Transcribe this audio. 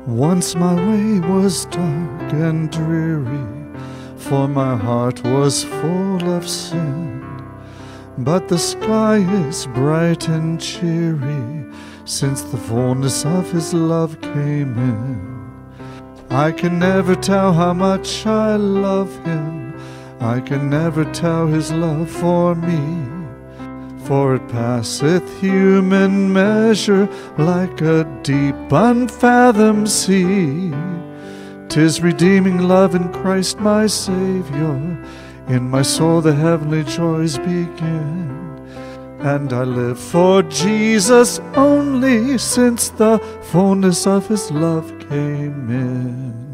Once my way was dark and dreary, for my heart was full of sin. But the sky is bright and cheery, since the fullness of His love came in. I can never tell how much I love Him, I can never tell His love for me. For it passeth human measure, like a deep unfathomed sea. 'Tis redeeming love in Christ my Savior, in my soul the heavenly joys begin. And I live for Jesus only, since the fullness of His love came in.